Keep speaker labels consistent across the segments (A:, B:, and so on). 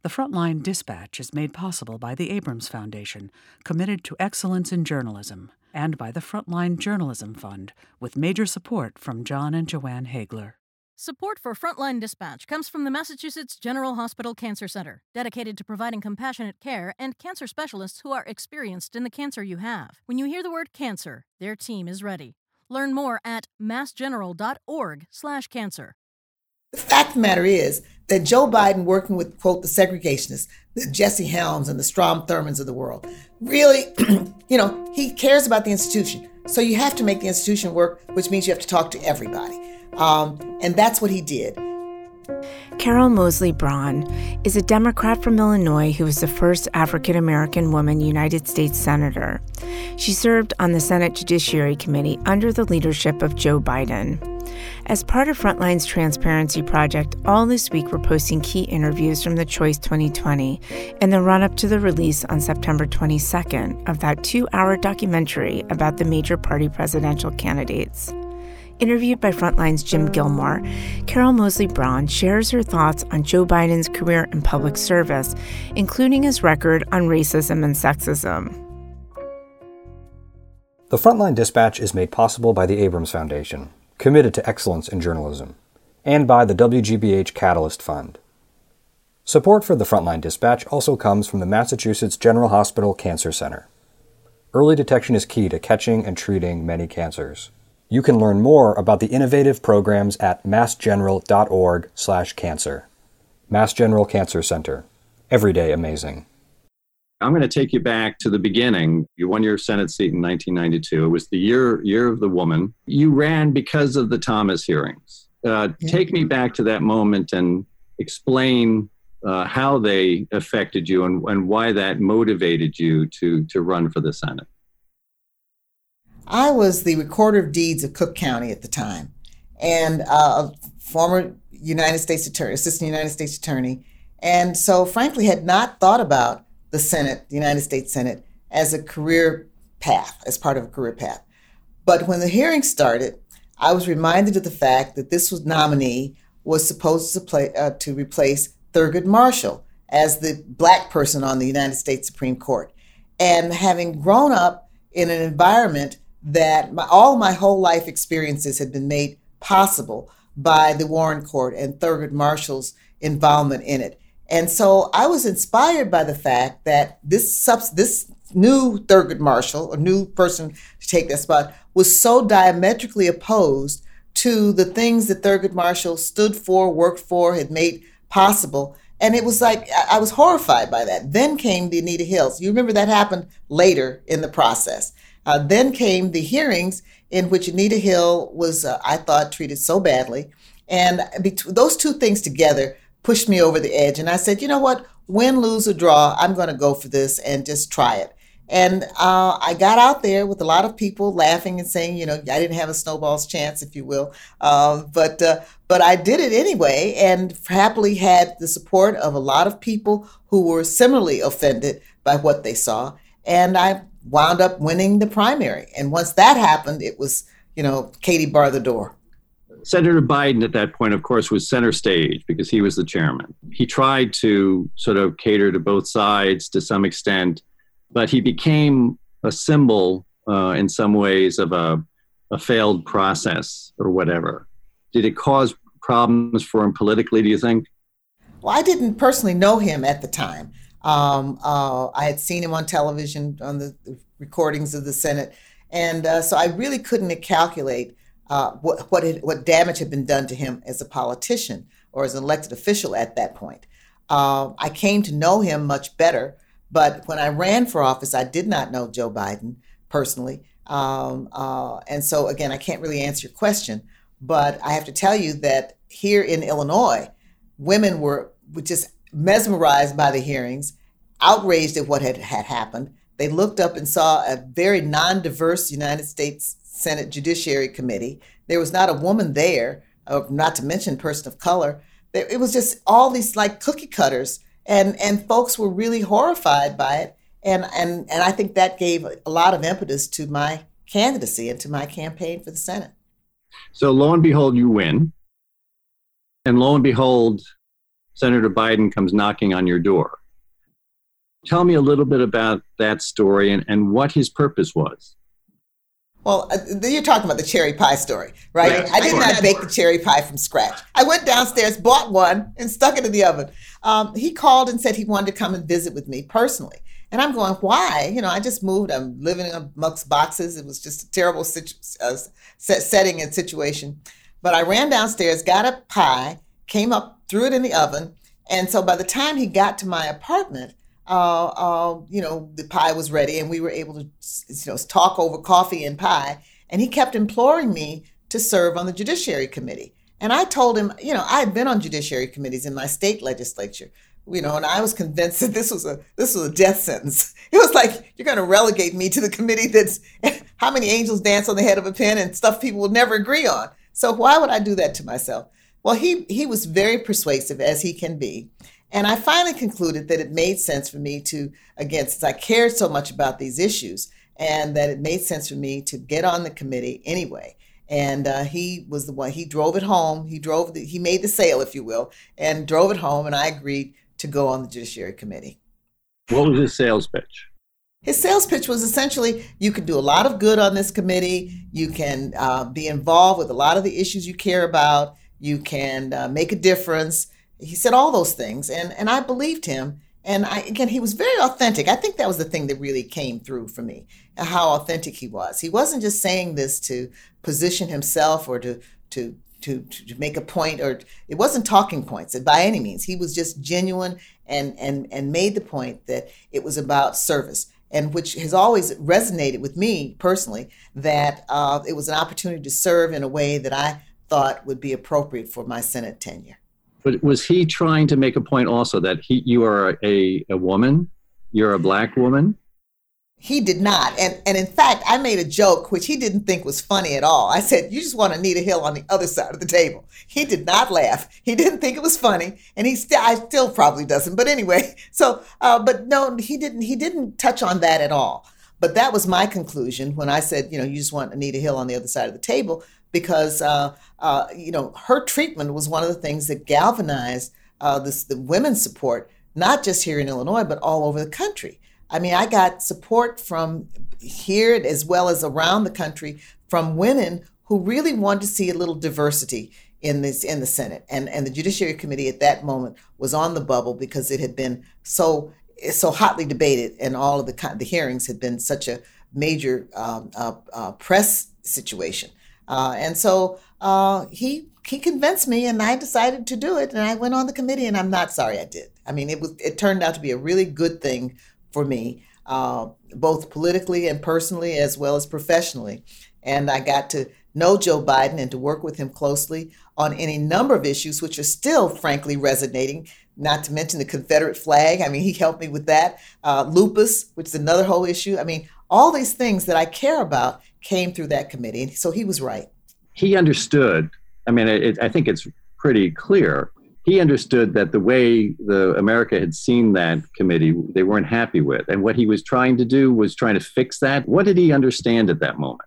A: The Frontline Dispatch is made possible by the Abrams Foundation, committed to excellence in journalism, and by the Frontline Journalism Fund, with major support from John and Joanne Hagler.
B: Support for Frontline Dispatch comes from the Massachusetts General Hospital Cancer Center, dedicated to providing compassionate care and cancer specialists who are experienced in the cancer you have. When you hear the word cancer, their team is ready. Learn more at massgeneral.org/cancer.
C: The fact of the matter is that Joe Biden, working with, quote, the segregationists, the Jesse Helms and the Strom Thurmonds of the world, really, he cares about the institution. So you have to make the institution work, which means you have to talk to everybody. And that's what he did.
D: Carol Moseley Braun is a Democrat from Illinois who was the first African-American woman United States Senator. She served on the Senate Judiciary Committee under the leadership of Joe Biden. As part of Frontline's Transparency Project, all this week we're posting key interviews from the Choice 2020 in the run-up to the release on September 22nd of that 2-hour documentary about the major party presidential candidates. Interviewed by Frontline's Jim Gilmore, Carol Moseley Braun shares her thoughts on Joe Biden's career in public service, including his record on racism and sexism.
E: The Frontline Dispatch is made possible by the Abrams Foundation, committed to excellence in journalism, and by the WGBH Catalyst Fund. Support for the Frontline Dispatch also comes from the Massachusetts General Hospital Cancer Center. Early detection is key to catching and treating many cancers. You can learn more about the innovative programs at massgeneral.org/cancer. Mass General Cancer Center. Everyday amazing.
F: I'm going to take you back to the beginning. You won your Senate seat in 1992. It was the year of the woman. You ran because of the Thomas hearings. Take me back to that moment and explain how they affected you and why that motivated you to run for the Senate.
C: I was the recorder of deeds of Cook County at the time, and a former United States attorney, assistant United States attorney, and so frankly had not thought about the Senate, the United States Senate, as a career path, as part of a career path. But when the hearing started, I was reminded of the fact that this nominee was supposed to replace Thurgood Marshall as the black person on the United States Supreme Court. And having grown up in an environment that all my whole life experiences had been made possible by the Warren Court and Thurgood Marshall's involvement in it. And so I was inspired by the fact that this new Thurgood Marshall, a new person to take that spot, was so diametrically opposed to the things that Thurgood Marshall stood for, worked for, had made possible. And it was like, I was horrified by that. Then came the Anita Hills. You remember that happened later in the process. Then came the hearings in which Anita Hill was, I thought, treated so badly. And those two things together pushed me over the edge. And I said, you know what, win, lose, or draw, I'm going to go for this and just try it. And I got out there with a lot of people laughing and saying, I didn't have a snowball's chance, if you will. But I did it anyway, and happily had the support of a lot of people who were similarly offended by what they saw. And I wound up winning the primary. And once that happened, it was, Katie bar the door.
F: Senator Biden at that point, of course, was center stage because he was the chairman. He tried to sort of cater to both sides to some extent, but he became a symbol in some ways of a failed process or whatever. Did it cause problems for him politically, do you think?
C: Well, I didn't personally know him at the time. I had seen him on television on the recordings of the Senate. And so I really couldn't calculate what damage had been done to him as a politician or as an elected official at that point. I came to know him much better, but when I ran for office, I did not know Joe Biden personally. And so, again, I can't really answer your question, but I have to tell you that here in Illinois, women were just mesmerized by the hearings, outraged at what had happened. They looked up and saw a very non-diverse United States Senate Judiciary Committee. There was not a woman there, not to mention person of color. It was just all these like cookie cutters, and folks were really horrified by it. And I think that gave a lot of impetus to my candidacy and to my campaign for the Senate.
F: So lo and behold, you win. And lo and behold, Senator Biden comes knocking on your door. Tell me a little bit about that story and what his purpose was.
C: Well, you're talking about the cherry pie story, right?
F: Yes,
C: I did not bake the cherry pie from scratch. I went downstairs, bought one, and stuck it in the oven. He called and said he wanted to come and visit with me personally. And I'm going, why? You know, I just moved. I'm living amongst boxes. It was just a terrible setting and situation. But I ran downstairs, got a pie, came up, threw it in the oven. And so by the time he got to my apartment, the pie was ready and we were able to, talk over coffee and pie. And he kept imploring me to serve on the Judiciary Committee. And I told him, I had been on judiciary committees in my state legislature, and I was convinced that this was a death sentence. It was like, you're going to relegate me to the committee that's how many angels dance on the head of a pin and stuff people will never agree on. So why would I do that to myself? Well, he was very persuasive, as he can be. And I finally concluded that it made sense for me to, again, since I cared so much about these issues, and that it made sense for me to get on the committee anyway. And he was the one, he drove it home. He made the sale, if you will, and drove it home. And I agreed to go on the Judiciary Committee.
F: What was his sales pitch?
C: His sales pitch was essentially, you can do a lot of good on this committee. You can be involved with a lot of the issues you care about. You can make a difference. He said all those things, and I believed him. And he was very authentic. I think that was the thing that really came through for me, how authentic he was. He wasn't just saying this to position himself or to make a point, or it wasn't talking points by any means. He was just genuine and made the point that it was about service, and which has always resonated with me personally, that it was an opportunity to serve in a way that I thought would be appropriate for my Senate tenure.
F: But was he trying to make a point also that you are a woman, you're a Black woman?
C: He did not. And in fact, I made a joke, which he didn't think was funny at all. I said, you just want Anita Hill on the other side of the table. He did not laugh. He didn't think it was funny. And I still probably doesn't. But anyway, but no, he didn't touch on that at all. But that was my conclusion when I said, you just want Anita Hill on the other side of the table, because, her treatment was one of the things that galvanized the women's support, not just here in Illinois, but all over the country. I mean, I got support from here as well as around the country from women who really wanted to see a little diversity in the Senate. And the Judiciary Committee at that moment was on the bubble because it had been so hotly debated, and all of the hearings had been such a major press situation. And so he convinced me, and I decided to do it, and I went on the committee, and I'm not sorry I did. I mean, it turned out to be a really good thing for me, both politically and personally, as well as professionally. And I got to know Joe Biden and to work with him closely on any number of issues, which are still, frankly, resonating, not to mention the Confederate flag. I mean, he helped me with that. Lupus, which is another whole issue. I mean, all these things that I care about came through that committee. And so he was right.
F: He understood. I mean, I think it's pretty clear. He understood that the way America had seen that committee, they weren't happy with. And what he was trying to do was trying to fix that. What did he understand at that moment?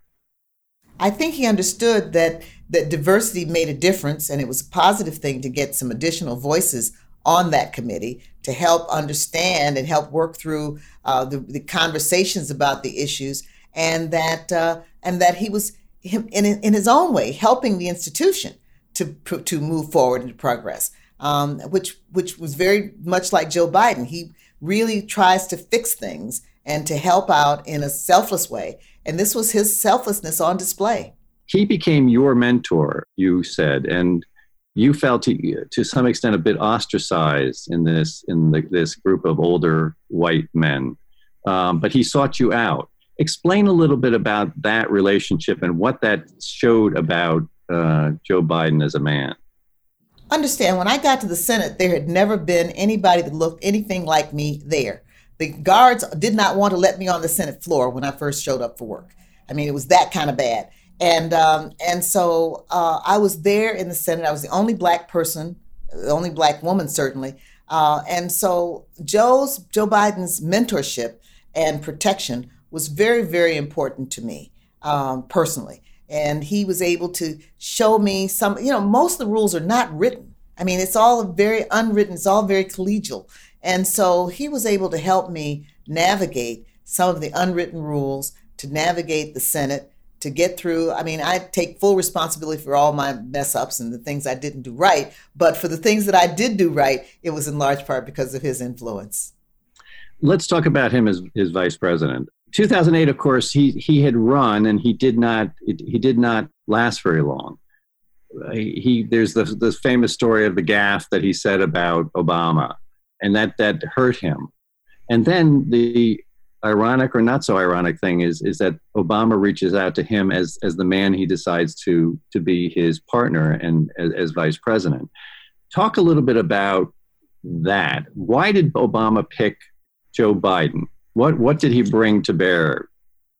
C: I think he understood that diversity made a difference, and it was a positive thing to get some additional voices on that committee to help understand and help work through the conversations about the issues, and that he was in his own way helping the institution to move forward and to progress. Which was very much like Joe Biden. He really tries to fix things and to help out in a selfless way. And this was his selflessness on display.
F: He became your mentor, you said, and you felt to some extent a bit ostracized in this group of older white men. But he sought you out. Explain a little bit about that relationship and what that showed about Joe Biden as a man.
C: Understand, when I got to the Senate, there had never been anybody that looked anything like me there. The guards did not want to let me on the Senate floor when I first showed up for work. I mean, it was that kind of bad. And so I was there in the Senate. I was the only Black person, the only Black woman, certainly. And so Joe Biden's mentorship and protection was very, very important to me personally. And he was able to show me some, most of the rules are not written. I mean, it's all very unwritten, it's all very collegial. And so he was able to help me navigate some of the unwritten rules, to navigate the Senate, to get through. I mean, I take full responsibility for all my mess ups and the things I didn't do right. But for the things that I did do right, it was in large part because of his influence.
F: Let's talk about him as vice president. 2008, of course, he had run, and he did not last very long. There's the famous story of the gaffe that he said about Obama, and that hurt him. And then the ironic or not so ironic thing is that Obama reaches out to him as the man he decides to be his partner and as vice president. Talk a little bit about that. Why did Obama pick Joe Biden? What did he bring to bear?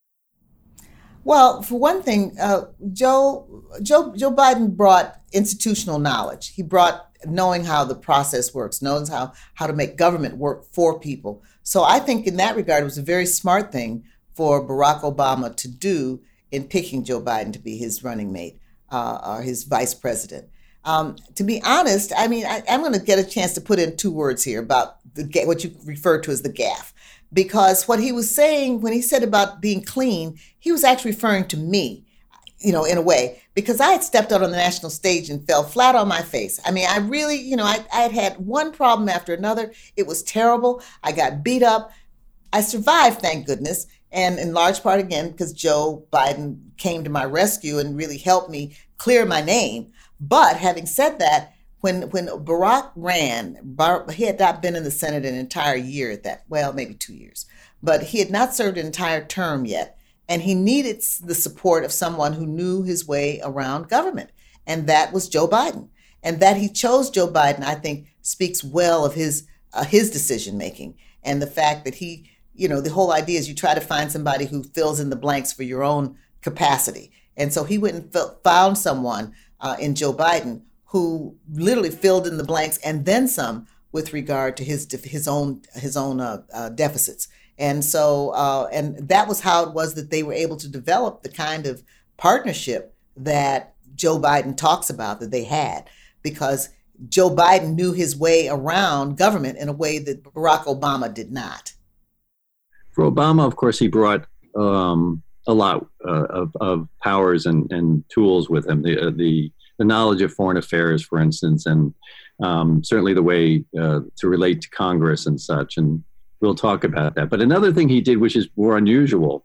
C: Well, for one thing, Joe Biden brought institutional knowledge. He brought knowing how the process works, knows how to make government work for people. So I think in that regard, it was a very smart thing for Barack Obama to do in picking Joe Biden to be his running mate, or his vice president. To be honest, I mean, I'm going to get a chance to put in two words here about what you refer to as the gaffe. Because what he was saying when he said about being clean, he was actually referring to me, in a way, because I had stepped out on the national stage and fell flat on my face. I mean, I really, I had one problem after another. It was terrible. I got beat up. I survived, thank goodness. And in large part, again, because Joe Biden came to my rescue and really helped me clear my name. But having said that, when Barack ran, he had not been in the Senate an entire year at that, well, maybe 2 years, but he had not served an entire term yet. And he needed the support of someone who knew his way around government. And that was Joe Biden. And that he chose Joe Biden, I think, speaks well of his decision making. And the fact that he, the whole idea is you try to find somebody who fills in the blanks for your own capacity. And so he went and found someone in Joe Biden who literally filled in the blanks and then some with regard to his own deficits. And so, and that was how it was that they were able to develop the kind of partnership that Joe Biden talks about that they had, because Joe Biden knew his way around government in a way that Barack Obama did not.
F: For Obama, of course, he brought a lot of powers and tools with him. The knowledge of foreign affairs, for instance, and certainly the way to relate to Congress and such. And we'll talk about that. But another thing he did, which is more unusual,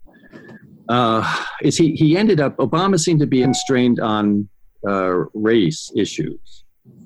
F: is he ended up, Obama seemed to be constrained on race issues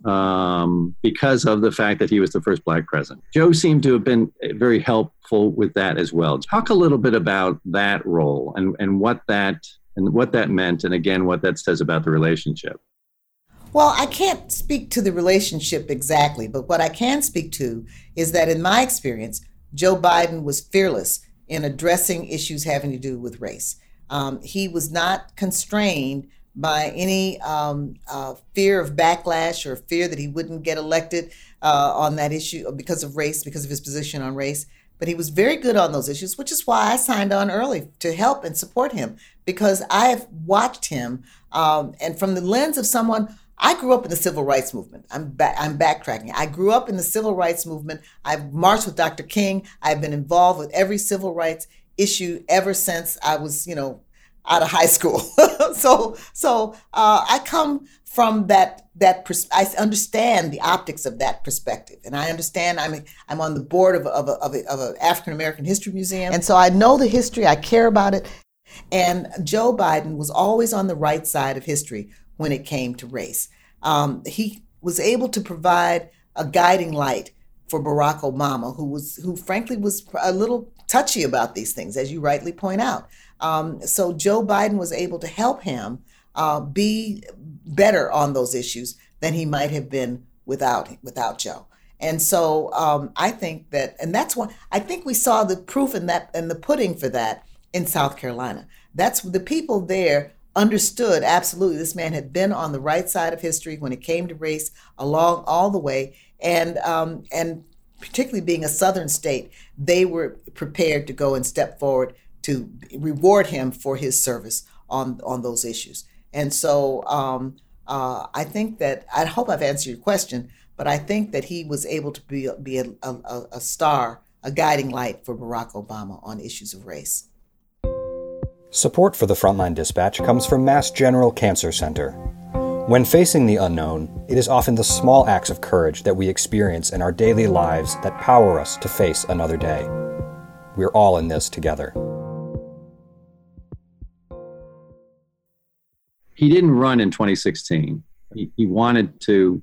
F: because of the fact that he was the first Black president. Joe seemed to have been very helpful with that as well. Talk a little bit about that role and what that meant, and again, what that says about the relationship.
C: Well, I can't speak to the relationship exactly, but what I can speak to is that in my experience, Joe Biden was fearless in addressing issues having to do with race. He was not constrained by any fear of backlash or fear that he wouldn't get elected on that issue because of race, because of his position on race. But he was very good on those issues, which is why I signed on early to help and support him, because I have watched him and from the lens of someone. I grew up in the civil rights movement. I'm backtracking. I grew up in the civil rights movement. I've marched with Dr. King. I've been involved with every civil rights issue ever since I was, out of high school. So I come from that I understand the optics of that perspective, and I understand. I'm on the board of an African American History Museum, and so I know the history. I care about it. And Joe Biden was always on the right side of history when it came to race. He was able to provide a guiding light for Barack Obama, who frankly was a little touchy about these things, as you rightly point out. So Joe Biden was able to help him be better on those issues than he might have been without Joe. And so I think that, and that's why I think we saw the proof in that and the pudding for that in South Carolina. That's the people there understood absolutely this man had been on the right side of history when it came to race along all the way, and particularly being a Southern state, they were prepared to go and step forward to reward him for his service on those issues. And so I think that, I hope I've answered your question, but I think that he was able to be a star, a guiding light for Barack Obama on issues of race.
E: Support for the Frontline Dispatch comes from Mass General Cancer Center. When facing the unknown, it is often the small acts of courage that we experience in our daily lives that power us to face another day. We're all in this together.
F: He didn't run in 2016. He wanted to.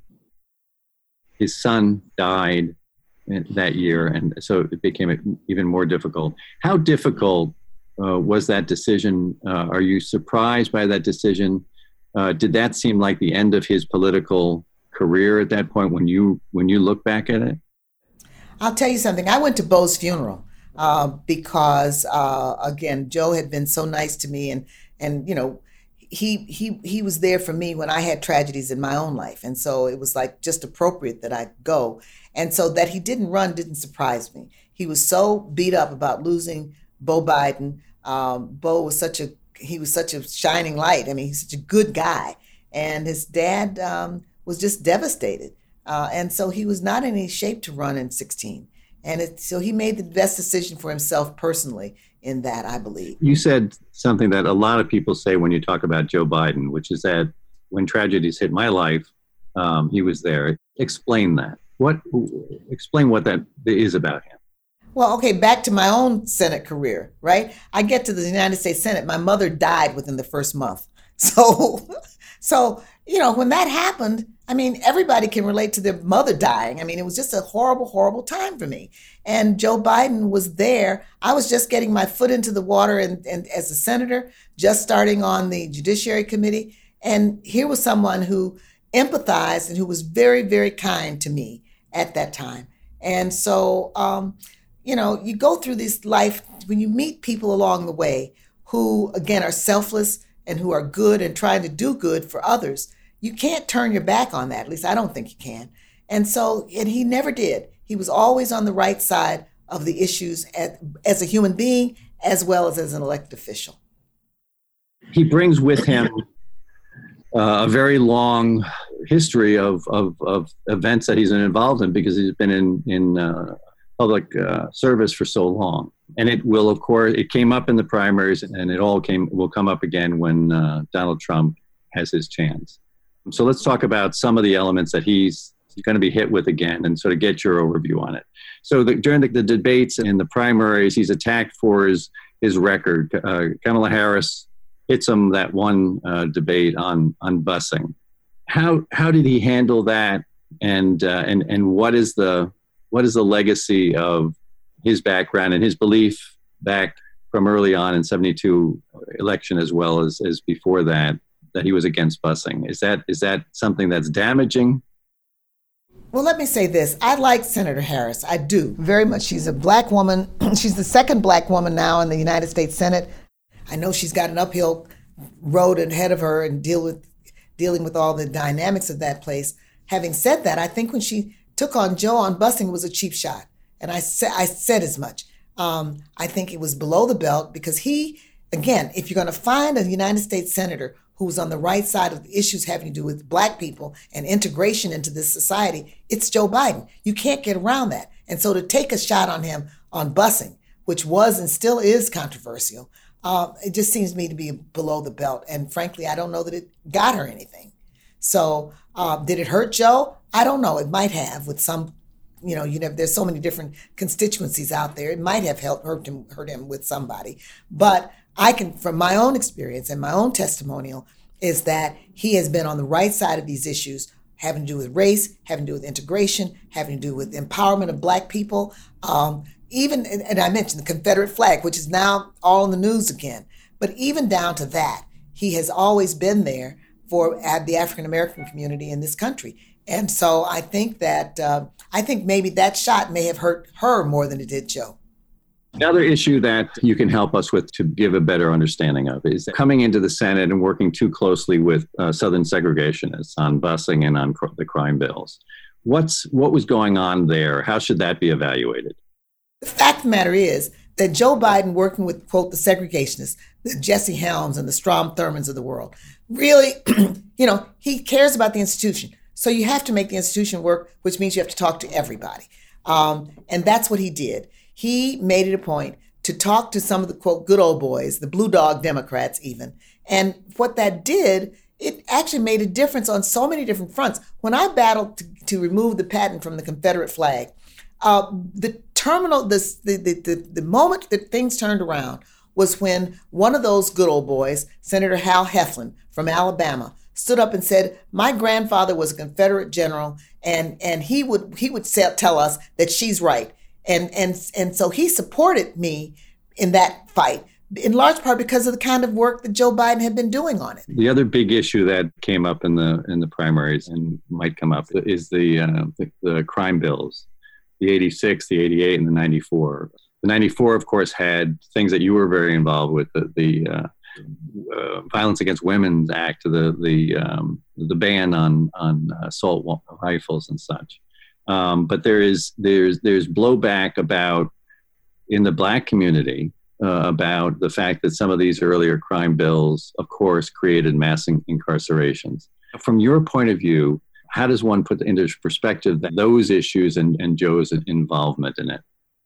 F: His son died that year, and so it became even more difficult. How difficult was that decision? Are you surprised by that decision? Did that seem like the end of his political career at that point when you look back at it?
C: I'll tell you something. I went to Bo's funeral because, again, Joe had been so nice to me, and you know, he was there for me when I had tragedies in my own life, and so it was like just appropriate that I go. And so that he didn't run didn't surprise me. He was so beat up about losing Bo Biden. Bo was such a shining light. I mean, he's such a good guy, and his dad was just devastated, and so he was not in any shape to run in 2016. And so he made the best decision for himself personally in that, I believe. You
F: said something that a lot of people say when you talk about Joe Biden, which is that when tragedies hit my life, he was there. Explain that. Explain what that is about him.
C: Well, okay, back to my own Senate career, right? I get to the United States Senate. My mother died within the first month. So, you know, when that happened, I mean, everybody can relate to their mother dying. I mean, it was just a horrible, horrible time for me. And Joe Biden was there. I was just getting my foot into the water and as a senator, just starting on the Judiciary Committee. And here was someone who empathized and who was very, very kind to me at that time. And so, you know, you go through this life when you meet people along the way who, again, are selfless and who are good and trying to do good for others. You can't turn your back on that. At least I don't think you can. And so, and he never did. He was always on the right side of the issues as a human being, as well as an elected official.
F: He brings with him a very long history of events that he's been involved in because he's been in public service for so long. And it will, of course, it came up in the primaries, and it will come up again when Donald Trump has his chance. So let's talk about some of the elements that he's going to be hit with again and sort of get your overview on it. So during the debates in the primaries, he's attacked for his record. Kamala Harris hits him that one debate on busing. How did he handle that? And what is the legacy of his background and his belief back from early on in 72 election as well as before that he was against busing? Is that something that's damaging?
C: Well, let me say this. I like Senator Harris. I do very much. She's a black woman. She's the second black woman now in the United States Senate. I know she's got an uphill road ahead of her and dealing with all the dynamics of that place. Having said that, I think when she took on Joe on busing, it was a cheap shot. And I said as much. I think it was below the belt because he, again, if you're going to find a United States senator who's on the right side of the issues having to do with black people and integration into this society, it's Joe Biden. You can't get around that. And so to take a shot on him on busing, which was and still is controversial, it just seems to me to be below the belt. And frankly, I don't know that it got her anything. So did it hurt Joe? I don't know. It might have with some, there's so many different constituencies out there. It might have hurt him with somebody. But I can, from my own experience and my own testimonial, is that he has been on the right side of these issues, having to do with race, having to do with integration, having to do with empowerment of black people. Even, and I mentioned the Confederate flag, which is now all in the news again. But even down to that, he has always been there for the African-American community in this country. And so I think that, maybe that shot may have hurt her more than it did Joe.
F: Another issue that you can help us with to give a better understanding of is coming into the Senate and working too closely with Southern segregationists on busing and on the crime bills. What was going on there? How should that be evaluated?
C: The fact of the matter is that Joe Biden, working with, quote, the segregationists, the Jesse Helms and the Strom Thurmonds of the world, really, he cares about the institution. So you have to make the institution work, which means you have to talk to everybody. And that's what he did. He made it a point to talk to some of the, quote, good old boys, the blue dog Democrats even. And what that did, it actually made a difference on so many different fronts. When I battled to remove the patent from the Confederate flag, the moment that things turned around was when one of those good old boys, Senator Hal Heflin from Alabama, stood up and said, my grandfather was a Confederate general, and he would tell us that she's right. And so he supported me in that fight, in large part because of the kind of work that Joe Biden had been doing on it.
F: The other big issue that came up in the primaries and might come up is the crime bills, the 86, the 88, and the 94. The 94, of course, had things that you were very involved with, the Violence Against Women Act, the ban on assault rifles and such. But there's blowback about in the Black community about the fact that some of these earlier crime bills, of course, created mass incarcerations. From your point of view, how does one put into perspective those issues and Joe's involvement in it?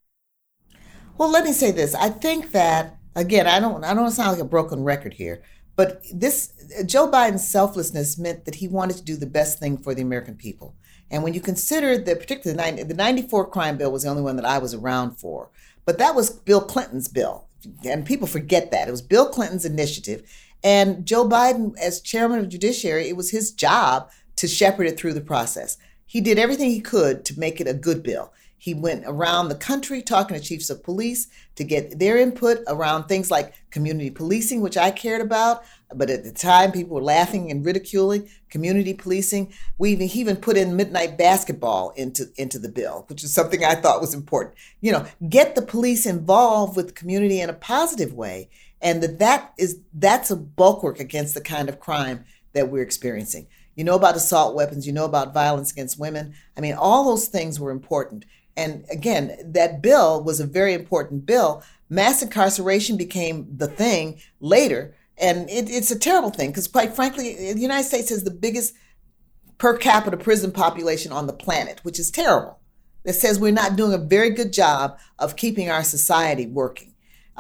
C: Well, let me say this. I think that, again, I don't sound like a broken record here, but Joe Biden's selflessness meant that he wanted to do the best thing for the American people. And when you consider that, particularly the 94 crime bill was the only one that I was around for, but that was Bill Clinton's bill. And people forget that. It was Bill Clinton's initiative. And Joe Biden, as chairman of the judiciary, it was his job to shepherd it through the process. He did everything he could to make it a good bill. He went around the country talking to chiefs of police to get their input around things like community policing, which I cared about. But at the time, people were laughing and ridiculing community policing. He even put in midnight basketball into the bill, which is something I thought was important. Get the police involved with the community in a positive way. And that's a bulwark against the kind of crime that we're experiencing. You know about assault weapons, you know about violence against women. I mean, all those things were important. And again, that bill was a very important bill. Mass incarceration became the thing later. And it's a terrible thing because, quite frankly, the United States has the biggest per capita prison population on the planet, which is terrible. That says we're not doing a very good job of keeping our society working.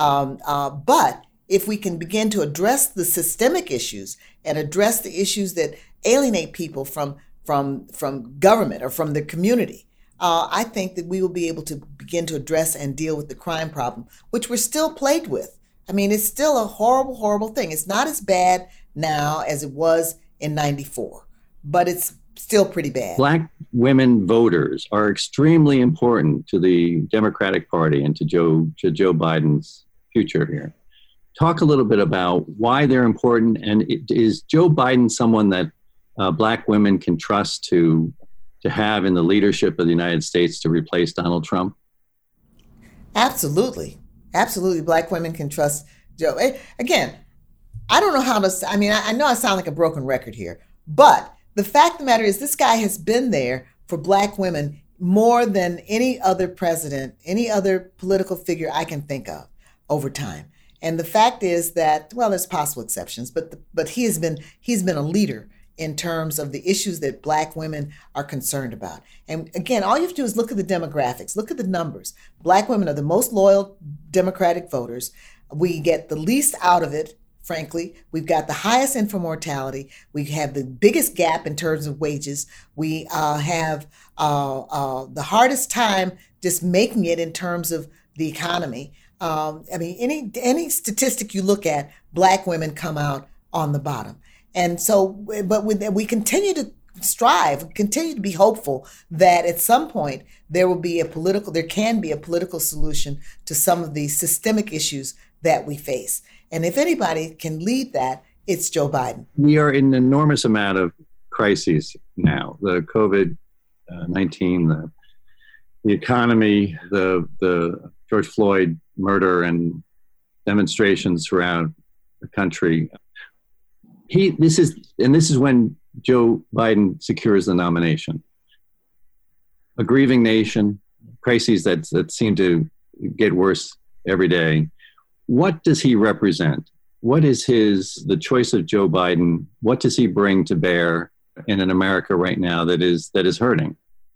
C: But if we can begin to address the systemic issues and address the issues that alienate people from government or from the community, I think that we will be able to begin to address and deal with the crime problem, which we're still plagued with. I mean, it's still a horrible, horrible thing. It's not as bad now as it was in 94, but it's still pretty bad.
F: Black women voters are extremely important to the Democratic Party and to Joe Biden's future here. Talk a little bit about why they're important, and is Joe Biden someone that Black women can trust to have in the leadership of the United States to replace Donald Trump?
C: Absolutely. Absolutely. Black women can trust Joe. Again, I don't know how to, I know I sound like a broken record here, but the fact of the matter is this guy has been there for Black women more than any other president, any other political figure I can think of over time. And the fact is that, well, there's possible exceptions, but he's been a leader in terms of the issues that Black women are concerned about. And again, all you have to do is look at the demographics, look at the numbers. Black women are the most loyal Democratic voters. We get the least out of it, frankly. We've got the highest infant mortality. We have the biggest gap in terms of wages. We have the hardest time just making it in terms of the economy. Any statistic you look at, Black women come out on the bottom. And so, but we continue to strive, continue to be hopeful that at some point there can be a political solution to some of the systemic issues that we face. And if anybody can lead that, it's Joe Biden.
F: We are in an enormous amount of crises now. The COVID-19, the economy, the George Floyd murder and demonstrations throughout the country. This is when Joe Biden secures the nomination. A grieving nation, crises that seem to get worse every day. What does he represent? What is the choice of Joe Biden? What does he bring to bear in an America right now that is hurting?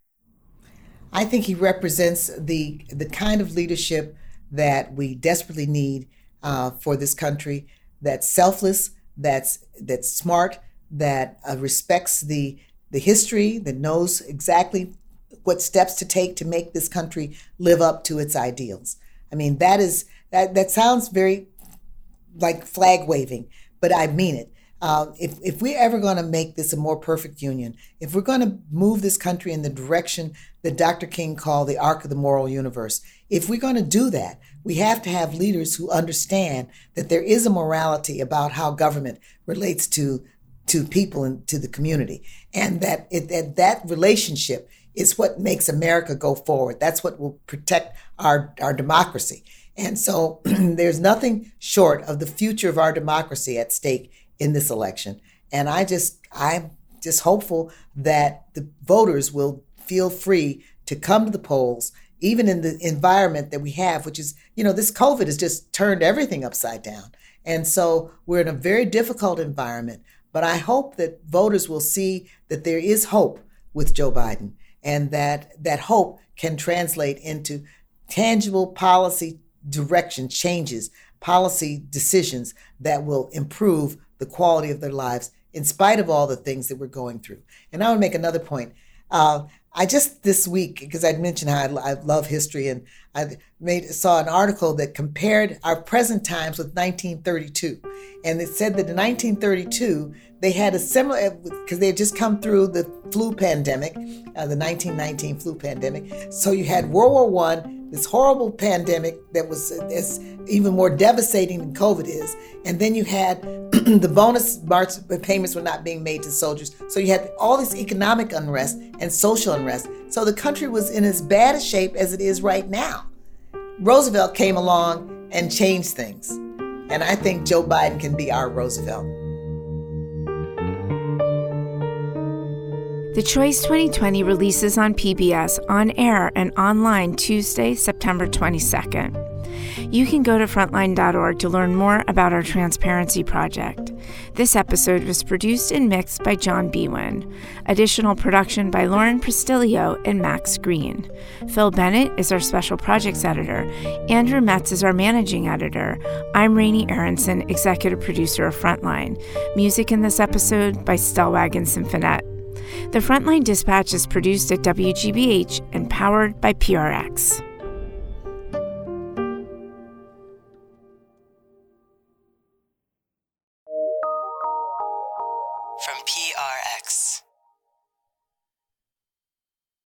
C: I think he represents the kind of leadership that we desperately need for this country. That's selfless, that's smart, that respects the history, that knows exactly what steps to take to make this country live up to its ideals. I mean, that sounds very like flag waving, but I mean it. If we're ever going to make this a more perfect union, if we're going to move this country in the direction that Dr. King called the arc of the moral universe, if we're going to do that, we have to have leaders who understand that there is a morality about how government relates to people and to the community, and that relationship is what makes America go forward. That's what will protect our democracy. And so there's nothing short of the future of our democracy at stake in this election. And I'm just hopeful that the voters will feel free to come to the polls, even in the environment that we have, which is, this COVID has just turned everything upside down. And so we're in a very difficult environment, but I hope that voters will see that there is hope with Joe Biden, and that hope can translate into tangible policy direction changes, policy decisions that will improve the quality of their lives in spite of all the things that we're going through. And I want to make another point. I just this week, because I'd mentioned how I love history, and I saw an article that compared our present times with 1932. And it said that in 1932, they had a similar, because they had just come through the flu pandemic, the 1919 flu pandemic. So you had World War I, this horrible pandemic that was even more devastating than COVID is. And then you had the bonus payments were not being made to soldiers. So you had all this economic unrest and social unrest. So the country was in as bad a shape as it is right now. Roosevelt came along and changed things. And I think Joe Biden can be our Roosevelt.
D: The Choice 2020 releases on PBS on air and online Tuesday, September 22nd. You can go to frontline.org to learn more about our transparency project. This episode was produced and mixed by John Biewen. Additional production by Lauren Pristilio and Max Green. Phil Bennett is our special projects editor. Andrew Metz is our managing editor. I'm Rainey Aronson, executive producer of Frontline. Music in this episode by Stellwagen Symphonette. The Frontline Dispatch is produced at WGBH and powered by PRX.